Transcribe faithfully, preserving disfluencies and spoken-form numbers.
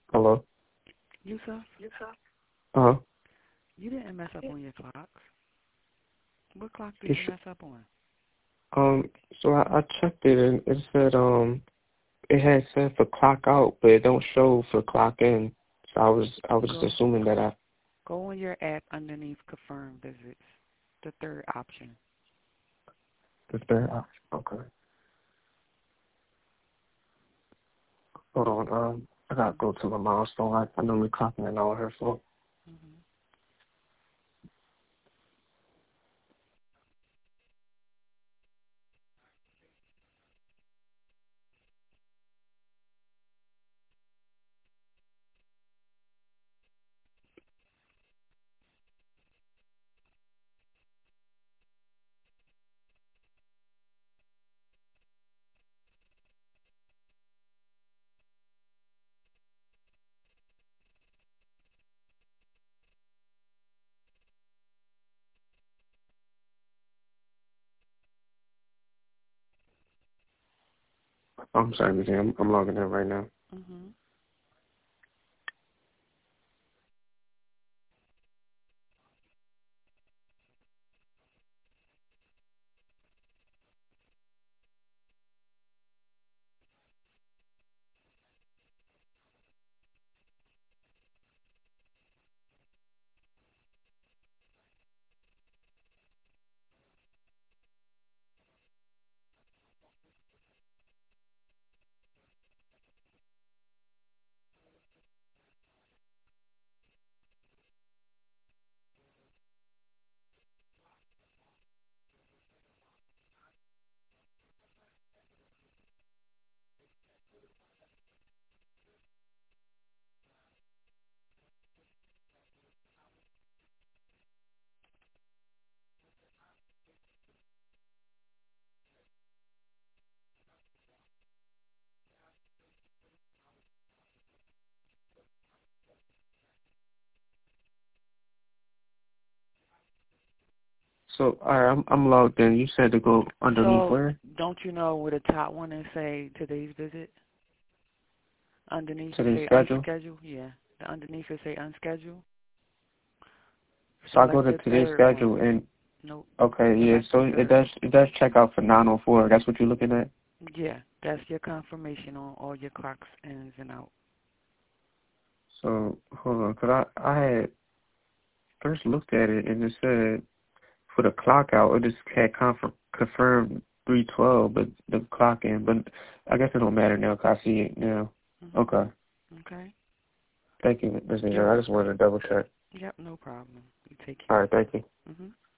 Hello? Yusuf, Uh-huh. you didn't mess up on your clocks. What clock did You you sh- mess up on? um, so I, I checked it and it said, um, it had said for clock out, but it don't show for clock in. So I was, I was just Go, assuming that I, go on your app underneath confirm visits, the third option. the third option. Okay. Hold on, um, I gotta go to my milestone. I, I normally clock in an hour her phone. Mm-hmm. Oh, I'm sorry, Mister I'm, I'm logging in right now. Mm-hmm. So, alright, I'm, I'm logged in. You said to go underneath So, where? don't you know where the top one is say today's visit? Underneath it Today's say schedule? unscheduled? Yeah. The underneath it say unscheduled. So I go Select to the today's third one. schedule and, Nope. okay, yeah, Select so the it third does, one. it does check out for nine oh four. That's what you're looking at? Yeah, that's your confirmation on all your clocks ins and out. So, hold on, because I, I had first looked at it and it said for the clock out, it just had confirm, confirmed three twelve, but the clock in, but I guess it don't matter now because I see it now. Mm-hmm. Okay. Okay. Thank you, Mister You're I just welcome. wanted to double check. Yep, no problem. You take All care. right, thank you. Mm-hmm.